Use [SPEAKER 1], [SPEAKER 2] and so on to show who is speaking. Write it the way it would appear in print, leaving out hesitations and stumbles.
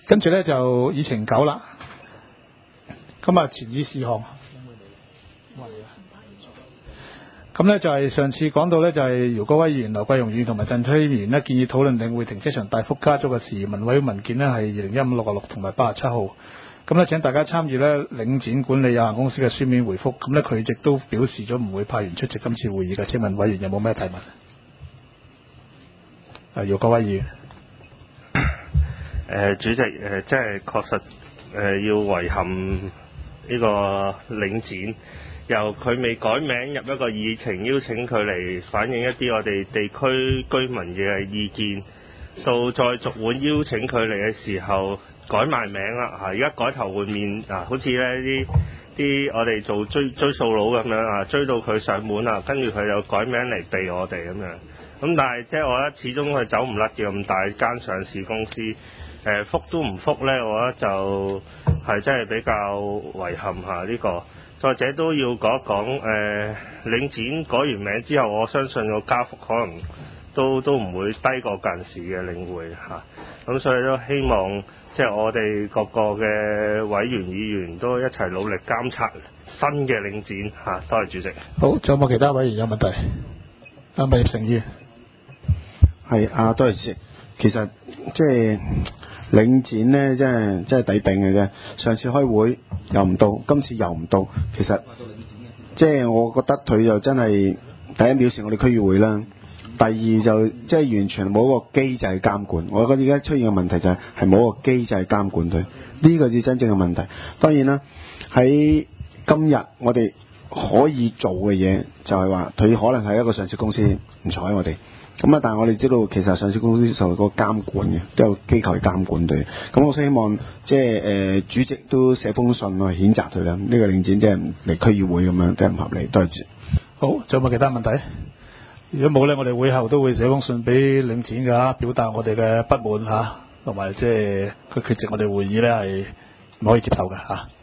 [SPEAKER 1] 跟住咧就議程9啦。咁啊前議事項。咁呢就係上次講到呢，就係姚國威議員、劉桂容議員同埋鄭推議員呢建議討論領匯停車場大幅加租嘅事宜，民委會文件呢係2015-66同埋87號。咁呢請大家參與呢領展管理有限公司嘅書面回覆。咁呢佢亦都表示咗唔會派員出席今次會議嘅。請問委員有冇咩提問？姚國威議員。
[SPEAKER 2] 主席，即係確實要遺憾呢個領展。由佢未改名入一個議程，邀請佢嚟反映一啲我哋地區居民嘅意見，到再逐碗邀請佢嚟嘅時候改埋名啦嚇，而家改頭換面啊，好似咧啲我哋做追數佬咁樣啊，追到佢上門啊，跟住佢又改名嚟避我哋咁樣。咁但係即係我覺得始終佢走唔甩嘅咁大間上市公司，覆都唔覆咧，我覺得就係真係比較遺憾下呢個。再者都要講一講，領展改完名之後，我相信個加幅可能都唔會低過近時嘅領匯嚇。咁所以都希望即係我哋各個嘅委員議員都一齊努力監察新嘅領展嚇。多謝主席。
[SPEAKER 1] 好，仲有冇其他委員有問題？物業成議員。
[SPEAKER 3] 係多謝主席。其實即係領展呢，真係抵病嘅啫。上次開會又唔到，今次又唔到。其實即係我覺得佢就真係第一藐視我哋區議會啦。第二就即係完全冇一個機制監管。我覺得而家出現嘅問題就係冇一個機制監管佢，呢個至真正嘅問題。當然啦，喺今日我哋可以做嘅嘢就係話，佢可能係一個上市公司唔睬我哋。咁但係我哋知道其實上市公司受嗰個監管嘅，都有機構去監管佢。咁我希望即係主席都寫封信去譴責佢啦。呢個領展即係唔嚟區議會咁樣，真係唔合理。多謝主席。
[SPEAKER 1] 好，仲有冇其他問題？如果冇呢，我哋會後都會寫封信俾領展㗎，表達我哋嘅不滿嚇，同埋即係佢缺席我哋會議呢係唔可以接受嘅嚇。